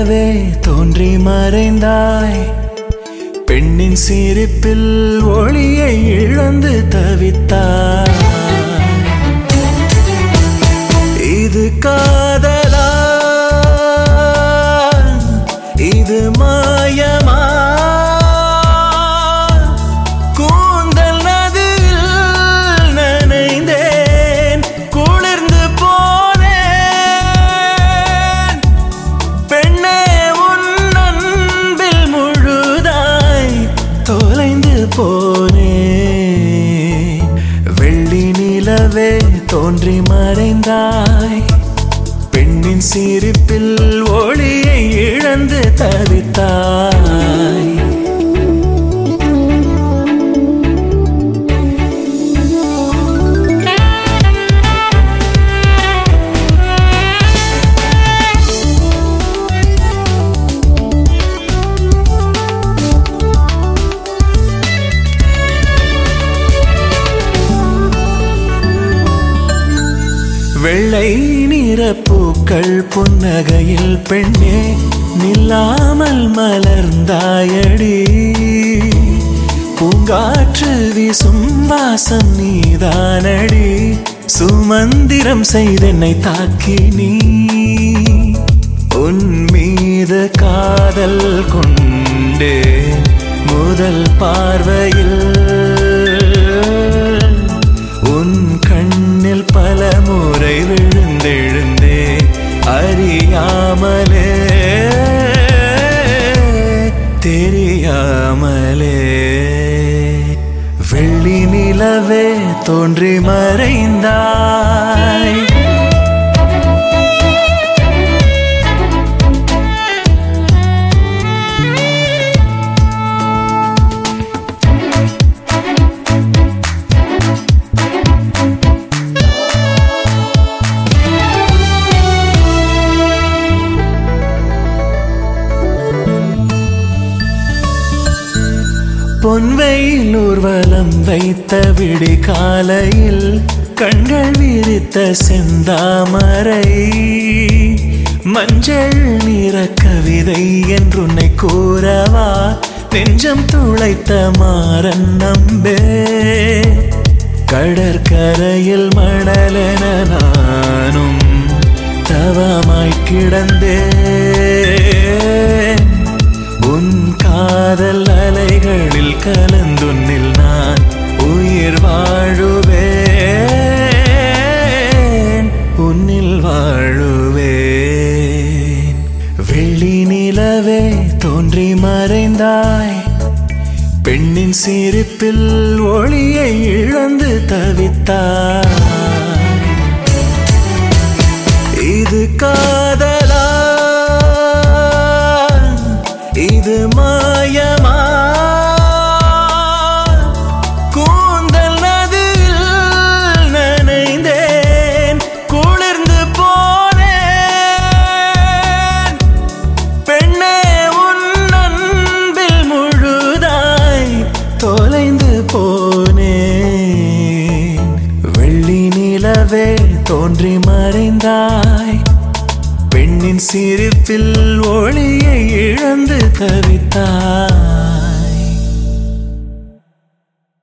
நிலவே தோன்றி மறைந்தாய். பெண்ணின் சிரிப்பில் ஒளியை இழந்து தவித்தாய். இது காதலா, இது மாயமா? கூந்தல் நதியில் நனைந்தேன், குளிர்ந்து போனேன். பெண்ணே உன் அன்பில் முழுதாய் தொலைந்து போனேன். வெள்ளி நிலவே தோன்றி மறைந்தாய். பெண்ணின் சிரிப்பில் ஒளியை இழந்து தவித்தாய். வெள்ளை நிற பூக்கள் புன்னகையில் பெண்ணே நில்லாமல் மலர்ந்தாயடி. பூங்காற்று வீசும் வாசம் நீதானடி. சுமந்திரம் செய்தென்னை தாக்கி நீ உன் மீது காதல் கொண்டே முதல் பார்வையில் உன் கண்ணில் பல முறை விழுந்தெழுந்தே அறியாமலே தெரியாமலே. வெள்ளி நிலவே தோன்றி மறைந்தாய். பொன்வெயில் ஊர்வலம் வைத்த விடி காலையில் கண்கள் விரித்த செந்தாமரை. மஞ்சள் நிற கவிதை என்றுன்னை கூறவா நெஞ்சம் துளைத்த மாறன் நம்பே. கடற்கரையில் மணலென நானும் தவமாய் கிடந்தேன். உன் காதல் அலைகளில் கலந்துன்னில் நான் உயிர் வாழுவேன், உன்னில் வாழுவேன். வெள்ளி நிலவே தோன்றி மறைந்தாய். பெண்ணின் சிரிப்பில் ஒளியை இழந்து தவித்தாய். இது காதலா, இது மாயமா? கூந்தல் நதியில் நனைந்தேன், குளிர்ந்து போனேன். பெண்ணே உன் அன்பில் முழுதாய் தொலைந்து போனேன். வெள்ளி நிலவே தோன்றி மறைந்தாய். பெண்ணின் சிரிப்பில் ஒளியை இழந்து தவித்தாய்.